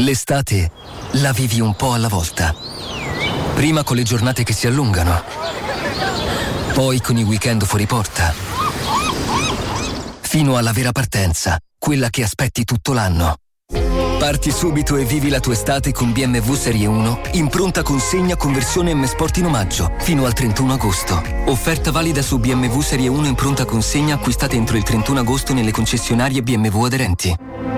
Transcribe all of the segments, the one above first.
L'estate la vivi un po' alla volta. Prima con le giornate che si allungano, poi con i weekend fuori porta, fino alla vera partenza, quella che aspetti tutto l'anno. Parti subito e vivi la tua estate con BMW Serie 1 in pronta consegna con versione M Sport in omaggio fino al 31 agosto. Offerta valida su BMW Serie 1 in pronta consegna acquistate entro il 31 agosto nelle concessionarie BMW aderenti.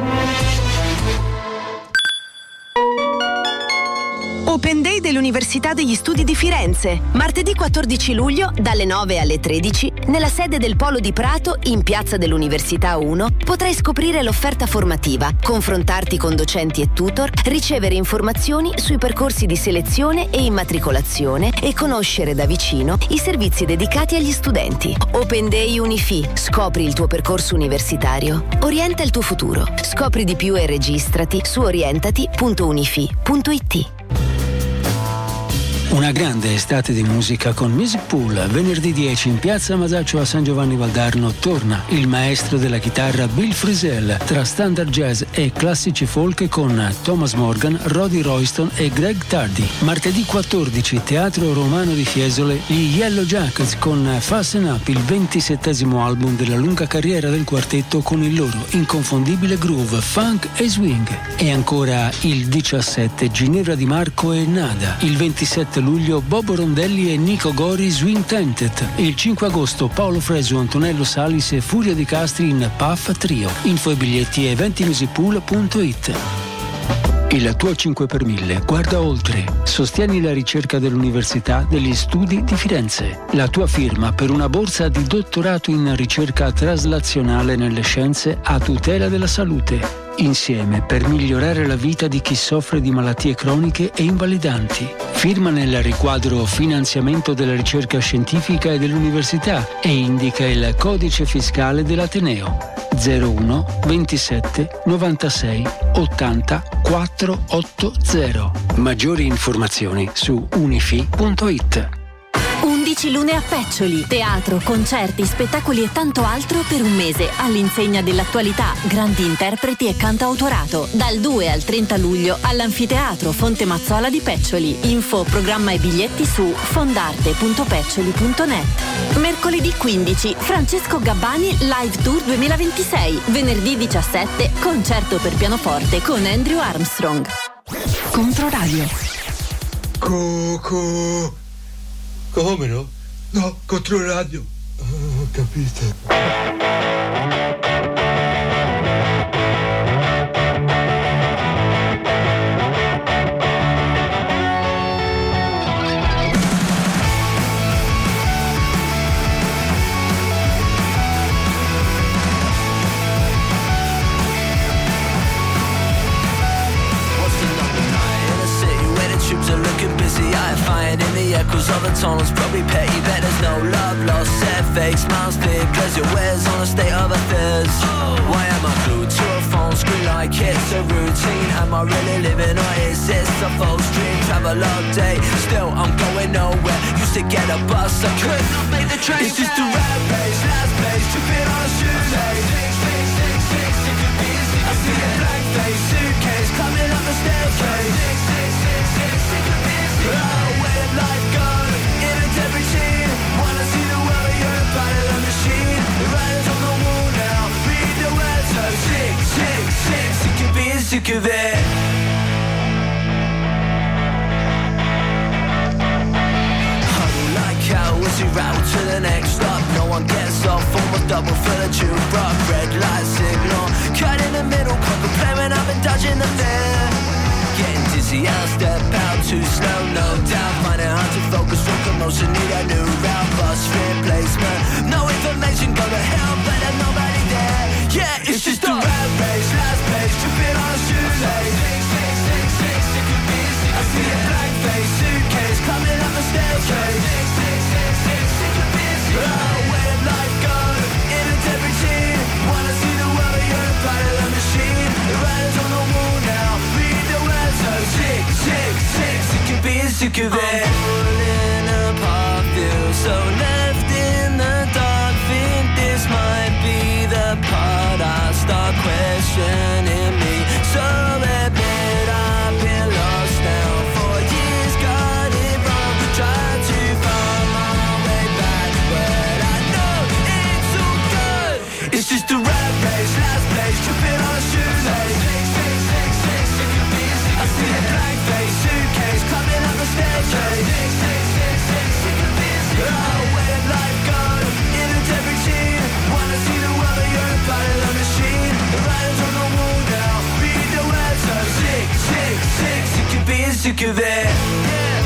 Open Day dell'Università degli Studi di Firenze. Martedì 14 luglio, dalle 9 alle 13, nella sede del Polo di Prato, in Piazza dell'Università 1, potrai scoprire l'offerta formativa, confrontarti con docenti e tutor, ricevere informazioni sui percorsi di selezione e immatricolazione e conoscere da vicino i servizi dedicati agli studenti. Open Day Unifi. Scopri il tuo percorso universitario. Orienta il tuo futuro. Scopri di più e registrati su orientati.unifi.it. Una grande estate di musica con Music Pool. Venerdì 10 in piazza Masaccio a San Giovanni Valdarno torna il maestro della chitarra Bill Frisell tra standard jazz e classici folk con Thomas Morgan, Roddy Royston e Greg Tardy. Martedì 14 Teatro Romano di Fiesole gli Yellow Jackets con Fasten Up, il 27esimo album della lunga carriera del quartetto con il loro inconfondibile groove, funk e swing. E ancora il 17 Ginevra Di Marco e Nada. Il 27 luglio Bobo Rondelli e Nico Gori Swing Tented. Il 5 agosto Paolo Fresu, Antonello Salis e Furio Di Castri in Puff Trio. Info e biglietti eventimusicpool.it. Il tuo 5 per 1000 guarda oltre. Sostieni la ricerca dell'Università degli Studi di Firenze. La tua firma per una borsa di dottorato in ricerca traslazionale nelle scienze a tutela della salute. Insieme per migliorare la vita di chi soffre di malattie croniche e invalidanti. Firma nel riquadro finanziamento della ricerca scientifica e dell'università e indica il codice fiscale dell'Ateneo 01 27 96 80 480. Maggiori informazioni su unifi.it. 11 lune a Peccioli. Teatro, concerti, spettacoli e tanto altro per un mese all'insegna dell'attualità, grandi interpreti e cantautorato. Dal 2 al 30 luglio all'Anfiteatro Fonte Mazzola di Peccioli. Info, programma e biglietti su fondarte.peccioli.net. Mercoledì 15 Francesco Gabbani Live Tour 2026. Venerdì 17 concerto per pianoforte con Andrew Armstrong. Controradio. Come no? No, Controradio. Ho capito. In the echoes of the tunnels, probably petty, bet there's no love lost. Set fake smiles, big cause your wares on a state of affairs. Why am I glued to a phone screen like it's a routine? Am I really living or is this a false dream? Travel all day, still I'm going nowhere. Used to get a bus, I could not make the train. It's just a rat race, last place, tripping on a shoelace. I see a blank face, suitcase, climbing up the staircase. Oh, where did life go? In a dead routine. Wanna see the world, you're a part of the machine. The writers on the wall now, read the words so sick, sick, sick. Sick of being sick of it. Huddle like hell as we rattle to the next stop. No one gets off, almost double for the jukebox. Red light signal, cut in the middle. Can't play when I've been dodging the fear. Getting dizzy, I'll step out too slow, no doubt. Find it hard to focus on commotion, need a new route. Bus replacement, no information, go to hell, but there's nobody there. Yeah, it's just a rat race, last place, tripping on a shoelace. I see a blank face, suitcase, climbing up the staircase. Oh, where did life go? In a dead routine. Wanna see the world, you're a part of the machine. The writers on the wall now, read the words so sick, sick, sick. Sick of being sick of it. I'm falling apart, feel so left in the dark. Think this might be the part I start questioning me. So admit I sick of it.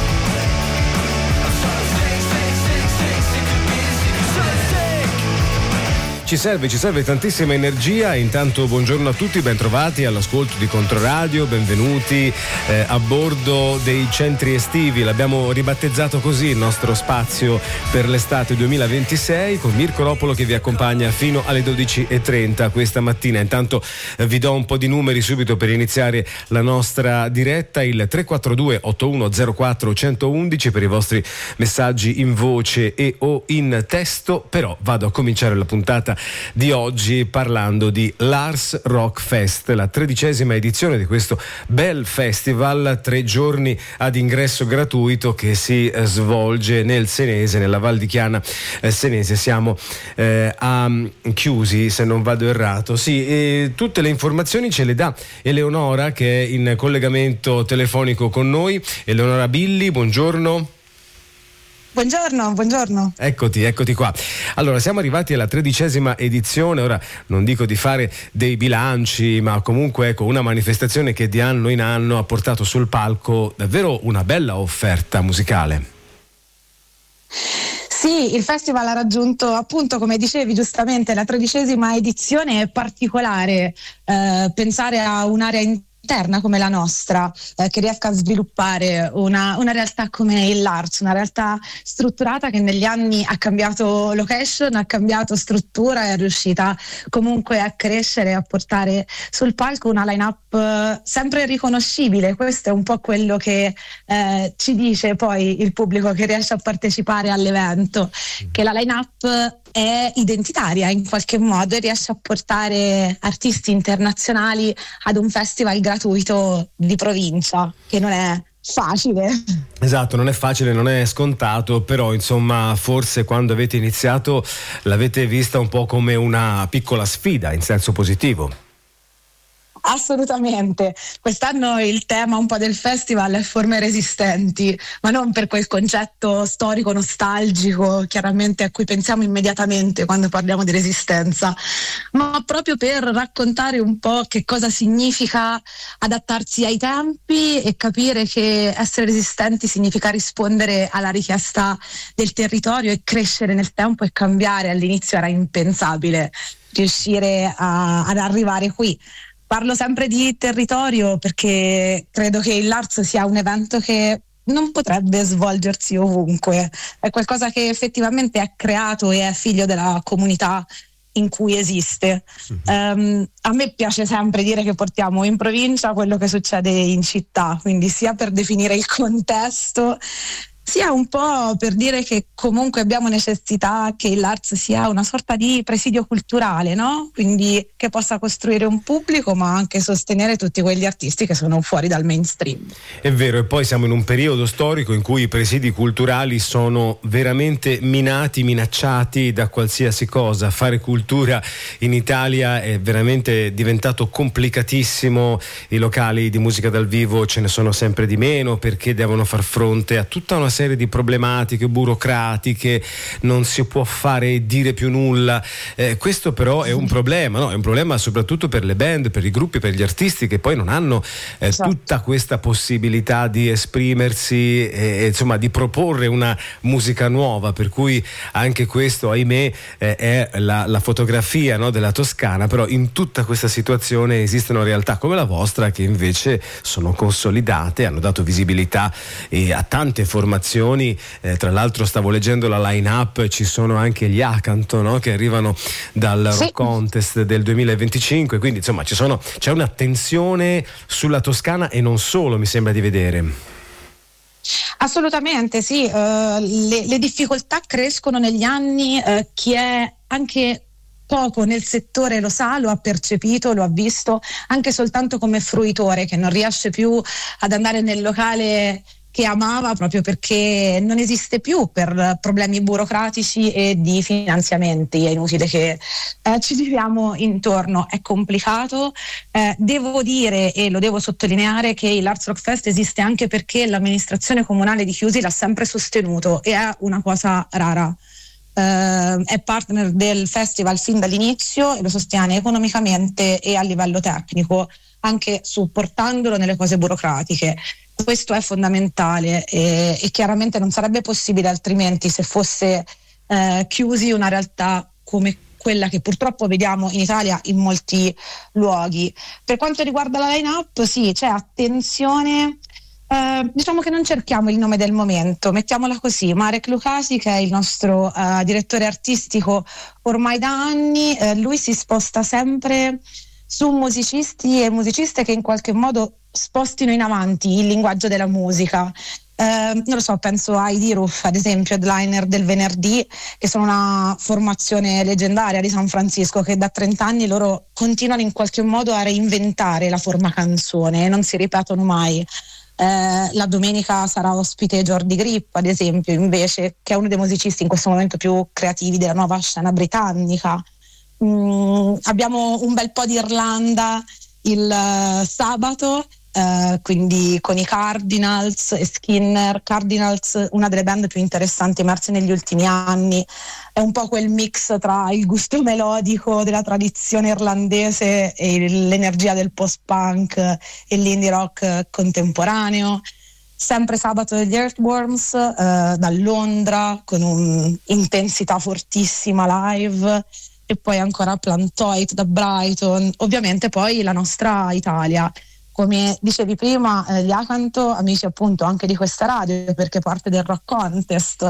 Ci serve tantissima energia. Intanto buongiorno a tutti, bentrovati all'ascolto di Controradio, benvenuti a bordo dei centri estivi. L'abbiamo ribattezzato così il nostro spazio per l'estate 2026, con Mirko Ropolo che vi accompagna fino alle 12:30 questa mattina. Intanto vi do un po' di numeri subito per iniziare la nostra diretta: il 342 8104 111 per i vostri messaggi in voce e o in testo. Però vado a cominciare la puntata di oggi parlando di Lars Rock Fest, la 13ª edizione di questo bel festival, 3 giorni ad ingresso gratuito che si svolge nel Senese, nella Val di Chiana Senese. Siamo a Chiusi, se non vado errato. Sì, tutte le informazioni ce le dà Eleonora, che è in collegamento telefonico con noi. Eleonora Billi, buongiorno. Buongiorno. Eccoti qua. Allora, siamo arrivati alla 13ª edizione. Ora non dico di fare dei bilanci, ma comunque ecco, una manifestazione che di anno in anno ha portato sul palco davvero una bella offerta musicale. Sì, il festival ha raggiunto, appunto, come dicevi giustamente, la 13ª edizione. È particolare pensare a un'area interna come la nostra, che riesca a sviluppare una realtà come il Lars, una realtà strutturata che negli anni ha cambiato location, ha cambiato struttura e è riuscita comunque a crescere, a portare sul palco una line-up sempre riconoscibile. Questo è un po' quello che ci dice poi il pubblico che riesce a partecipare all'evento, che la line-up è identitaria in qualche modo e riesce a portare artisti internazionali ad un festival gratuito di provincia, che non è facile. Esatto, non è facile, non è scontato, però insomma forse quando avete iniziato l'avete vista un po' come una piccola sfida in senso positivo. Assolutamente. Quest'anno il tema un po' del festival è forme resistenti, ma non per quel concetto storico nostalgico chiaramente a cui pensiamo immediatamente quando parliamo di resistenza, ma proprio per raccontare un po' che cosa significa adattarsi ai tempi e capire che essere resistenti significa rispondere alla richiesta del territorio e crescere nel tempo e cambiare. All'inizio era impensabile riuscire ad arrivare qui. Parlo sempre di territorio perché credo che il Lars sia un evento che non potrebbe svolgersi ovunque, è qualcosa che effettivamente è creato e è figlio della comunità in cui esiste. A me piace sempre dire che portiamo in provincia quello che succede in città, quindi sia per definire il contesto, sia un po' per dire che comunque abbiamo necessità che il Lars sia una sorta di presidio culturale, no? Quindi che possa costruire un pubblico ma anche sostenere tutti quegli artisti che sono fuori dal mainstream. È vero, e poi siamo in un periodo storico in cui i presidi culturali sono veramente minacciati da qualsiasi cosa. Fare cultura in Italia è veramente diventato complicatissimo, i locali di musica dal vivo ce ne sono sempre di meno perché devono far fronte a tutta una serie di problematiche burocratiche, non si può fare e dire più nulla. Questo però è un problema, no? È un problema soprattutto per le band, per i gruppi, per gli artisti che poi non hanno tutta questa possibilità di esprimersi e insomma di proporre una musica nuova, per cui anche questo, ahimè, è la fotografia, no, della Toscana. Però in tutta questa situazione esistono realtà come la vostra che invece sono consolidate, hanno dato visibilità a tante formazioni. Tra l'altro stavo leggendo la line-up, ci sono anche gli Acanto, no? Che arrivano dal Rock Contest del 2025, quindi insomma c'è un'attenzione sulla Toscana e non solo, mi sembra di vedere. Assolutamente sì, le difficoltà crescono negli anni, chi è anche poco nel settore lo sa, lo ha percepito, lo ha visto anche soltanto come fruitore che non riesce più ad andare nel locale che amava proprio perché non esiste più per problemi burocratici e di finanziamenti. È inutile che ci giriamo intorno, è complicato. Devo dire e lo devo sottolineare che il Lars Rock Fest esiste anche perché l'amministrazione comunale di Chiusi l'ha sempre sostenuto e è una cosa rara. è partner del festival fin dall'inizio e lo sostiene economicamente e a livello tecnico, anche supportandolo nelle cose burocratiche. Questo è fondamentale e chiaramente non sarebbe possibile altrimenti se fosse chiusi una realtà come quella che purtroppo vediamo in Italia in molti luoghi. Per quanto riguarda la line-up, sì, c'è attenzione. Diciamo che non cerchiamo il nome del momento, mettiamola così. Marek Lukasi, che è il nostro direttore artistico ormai da anni, lui si sposta sempre su musicisti e musiciste che in qualche modo spostino in avanti il linguaggio della musica. Non lo so, penso a Heidi Ruff, ad esempio, headliner del venerdì, che sono una formazione leggendaria di San Francisco, che da 30 anni loro continuano in qualche modo a reinventare la forma canzone e non si ripetono mai. La domenica sarà ospite Jordi Grip, ad esempio, invece, che è uno dei musicisti in questo momento più creativi della nuova scena britannica. Abbiamo un bel po' di Irlanda il sabato, quindi con i Cardinals e Skinner. Cardinals, una delle band più interessanti emerse negli ultimi anni, è un po' quel mix tra il gusto melodico della tradizione irlandese e l'energia del post-punk e l'indie rock contemporaneo. Sempre sabato degli Earthworms da Londra, con un'intensità fortissima live, e poi ancora Plantoid da Brighton. Ovviamente poi la nostra Italia, come dicevi prima, gli Acanto, amici appunto anche di questa radio, perché parte del Rock Contest,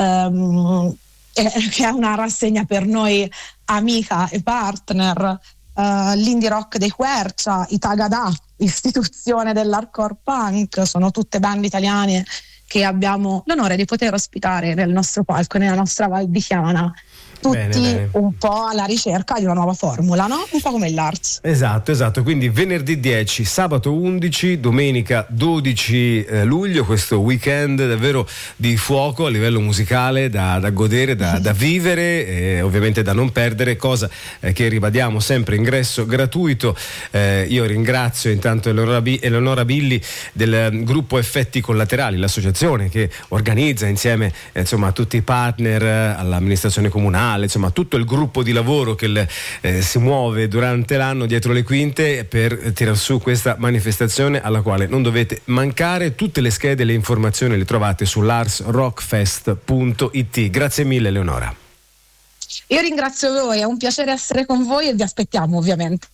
che è una rassegna per noi amica e partner, l'indie rock dei Quercia, i Tagada, istituzione dell'hardcore punk, sono tutte band italiane che abbiamo l'onore di poter ospitare nel nostro palco, nella nostra Val di Chiana. Tutti bene. Un po' alla ricerca di una nuova formula, no? Un po' come l'Arts. Esatto, quindi venerdì 10, sabato 11, domenica 12 luglio, questo weekend davvero di fuoco a livello musicale, da godere, da vivere e ovviamente da non perdere, cosa che ribadiamo sempre, ingresso gratuito. Io ringrazio intanto Eleonora Billi del gruppo Effetti Collaterali, l'associazione che organizza insieme insomma tutti i partner, all'amministrazione comunale, insomma tutto il gruppo di lavoro che si muove durante l'anno dietro le quinte per tirar su questa manifestazione alla quale non dovete mancare. Tutte le schede e le informazioni le trovate sull'arsrockfest.it. Grazie mille Eleonora. Io ringrazio voi, è un piacere essere con voi e vi aspettiamo ovviamente.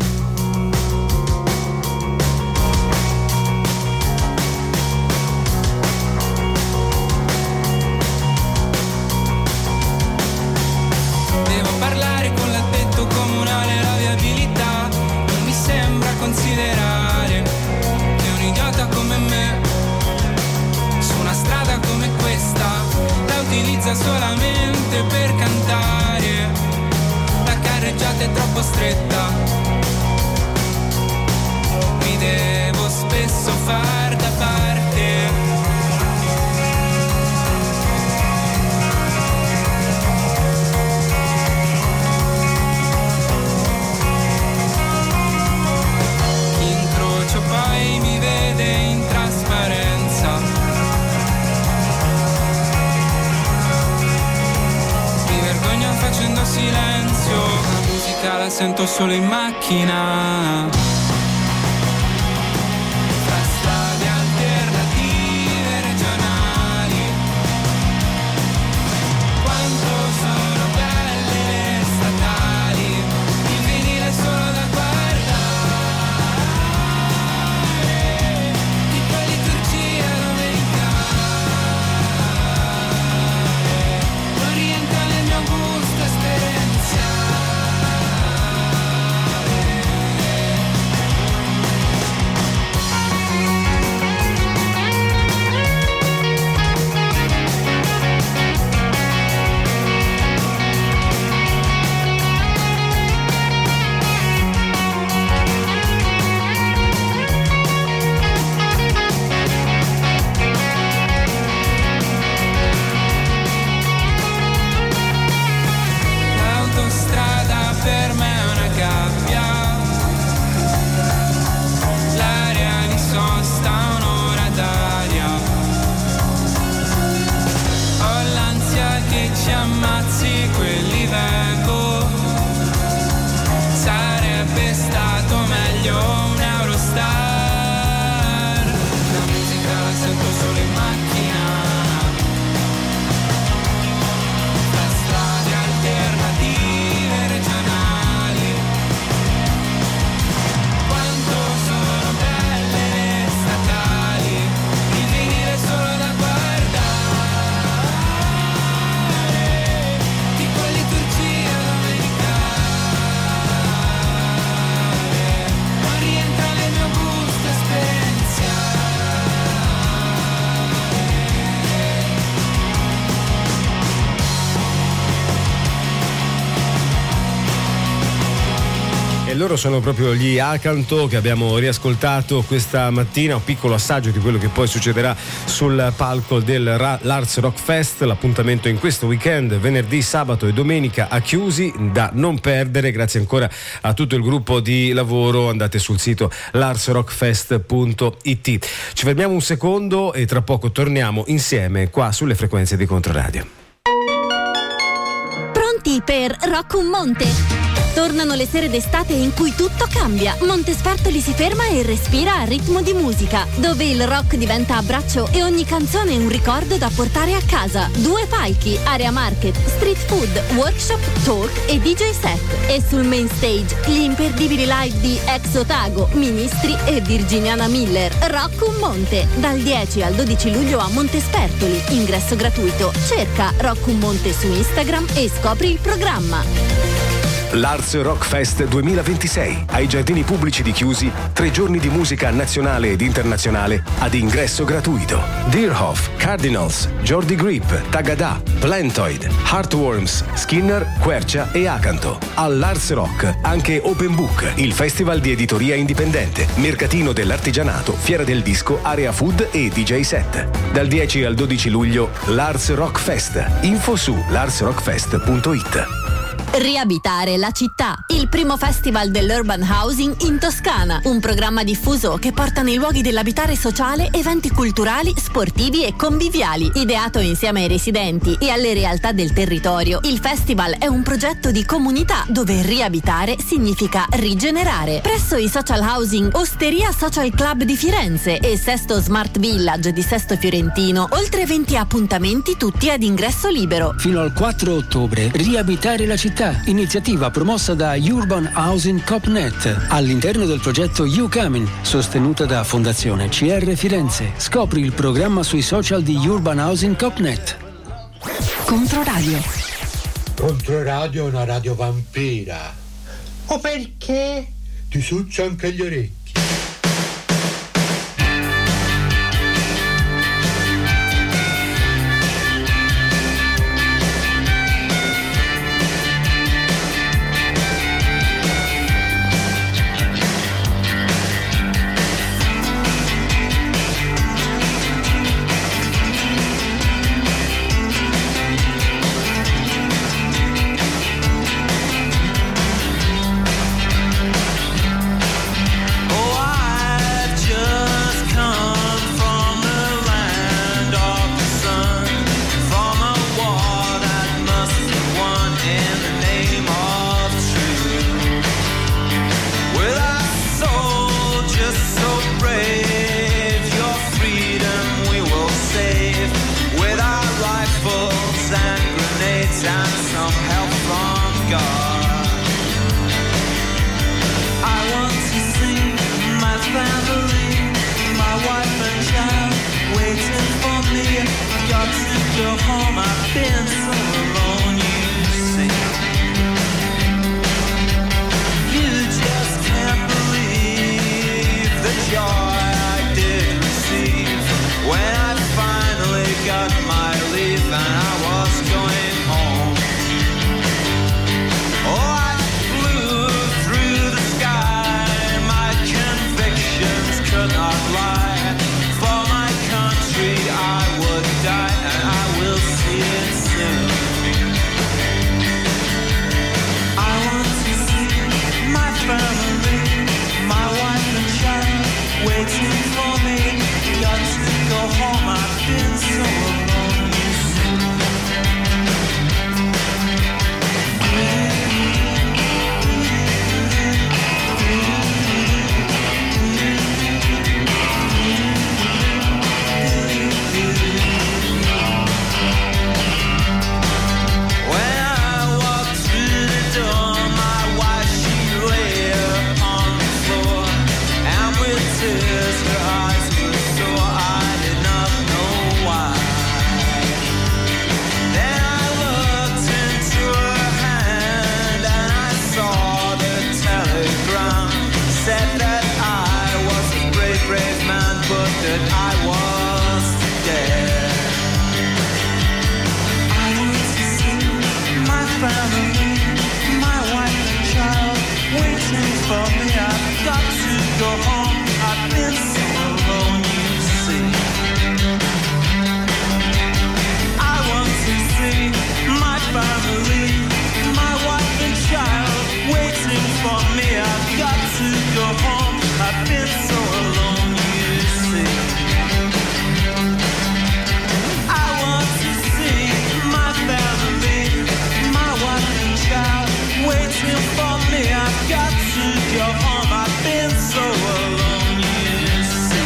Considerare che un idiota come me su una strada come questa la utilizza solamente per cantare. La carreggiata è troppo stretta, mi devo spesso far da parte. Poi mi vede in trasparenza, mi vergogno facendo silenzio, la musica la sento solo in macchina. loro sono proprio gli Acanto, che abbiamo riascoltato questa mattina, un piccolo assaggio di quello che poi succederà sul palco del L'Ars Rock Fest. L'appuntamento in questo weekend, venerdì, sabato e domenica a Chiusi, da non perdere. Grazie ancora a tutto il gruppo di lavoro, andate sul sito larsrockfest.it. Ci fermiamo un secondo e tra poco torniamo insieme qua sulle frequenze di Controradio. Pronti per Rock un Monte? Tornano le sere d'estate in cui tutto cambia. Montespertoli si ferma e respira a ritmo di musica, dove il rock diventa abbraccio e ogni canzone è un ricordo da portare a casa. 2 palchi, area market, street food, workshop, talk e DJ set. E sul main stage gli imperdibili live di Ex Otago, Ministri e Virginiana Miller. Rock un Monte, dal 10 al 12 luglio a Montespertoli. Ingresso gratuito. Cerca Rock un Monte su Instagram e scopri il programma. L'Ars Rock Fest 2026 ai Giardini Pubblici di Chiusi, 3 giorni di musica nazionale ed internazionale ad ingresso gratuito. Deerhoff, Cardinals, Jordi Grip, Tagada, Plantoid, Heartworms, Skinner, Quercia e Acanto. All'Ars Rock anche Open Book, il festival di editoria indipendente, mercatino dell'artigianato, fiera del disco, area food e DJ set. Dal 10 al 12 luglio l'Ars Rock Fest. Info su larsrockfest.it. Riabitare la città, il primo festival dell'urban housing in Toscana, un programma diffuso che porta nei luoghi dell'abitare sociale eventi culturali, sportivi e conviviali, ideato insieme ai residenti e alle realtà del territorio. Il festival è un progetto di comunità dove riabitare significa rigenerare. Presso i social housing Osteria Social Club di Firenze e Sesto Smart Village di Sesto Fiorentino, oltre 20 appuntamenti tutti ad ingresso libero. Fino al 4 ottobre, riabitare la città, iniziativa promossa da Urban Housing CoopNet all'interno del progetto You Coming, sostenuta da Fondazione CR Firenze. Scopri il programma sui social di Urban Housing CoopNet. Controradio. Controradio è una radio vampira. O perché? Ti succia anche gli orecchi. Family, my wife and child, waiting for me, I've got to go home. I've been so alone, you see. I want to see my family, my wife and child waiting for me. I've got to go home. I've been so alone, you see. I want to see my family, my wife and child waiting for me. I've got to go home. I've been so alone, you see.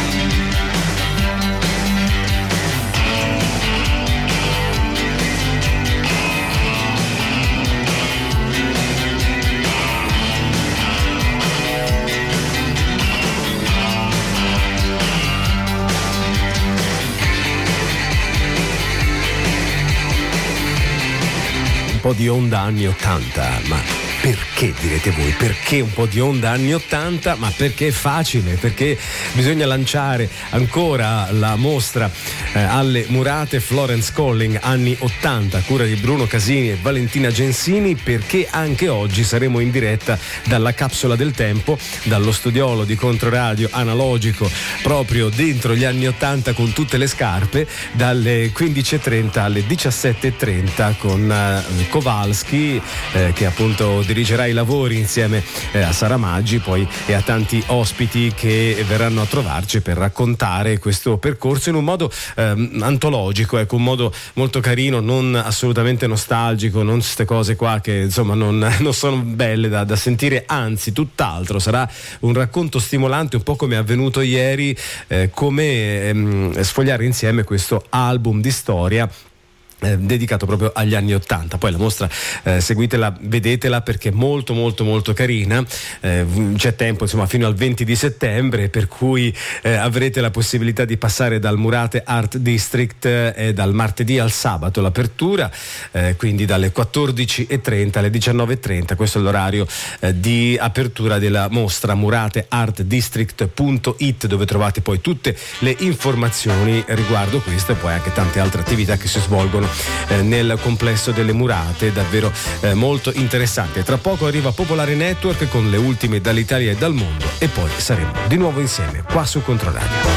Un po' di onda anni 80, ma perché, direte voi, perché un po' di onda anni 80? Ma perché è facile, perché bisogna lanciare ancora la mostra alle Murate Florence Calling anni 80 a cura di Bruno Casini e Valentina Gensini, perché anche oggi saremo in diretta dalla Capsula del Tempo, dallo studiolo di Controradio analogico proprio dentro gli anni 80 con tutte le scarpe, dalle 15.30 alle 17.30 con Kowalski che appunto dirigerà i lavori insieme a Sara Maggi poi e a tanti ospiti che verranno a trovarci per raccontare questo percorso in un modo antologico, ecco, un modo molto carino, non assolutamente nostalgico, non queste cose qua che insomma non sono belle da sentire, anzi tutt'altro, sarà un racconto stimolante, un po' come è avvenuto ieri, come sfogliare insieme questo album di storia dedicato proprio agli anni 80. Poi la mostra seguitela, vedetela perché è molto molto molto carina, c'è tempo insomma fino al 20 di settembre, per cui avrete la possibilità di passare dal Murate Art District dal martedì al sabato l'apertura, quindi dalle 14.30 alle 19.30, questo è l'orario di apertura della mostra, murateartdistrict.it, dove trovate poi tutte le informazioni riguardo questo e poi anche tante altre attività che si svolgono nel complesso delle Murate, davvero molto interessante. Tra poco arriva Popolare Network con le ultime dall'Italia e dal mondo e poi saremo di nuovo insieme qua su Controradio.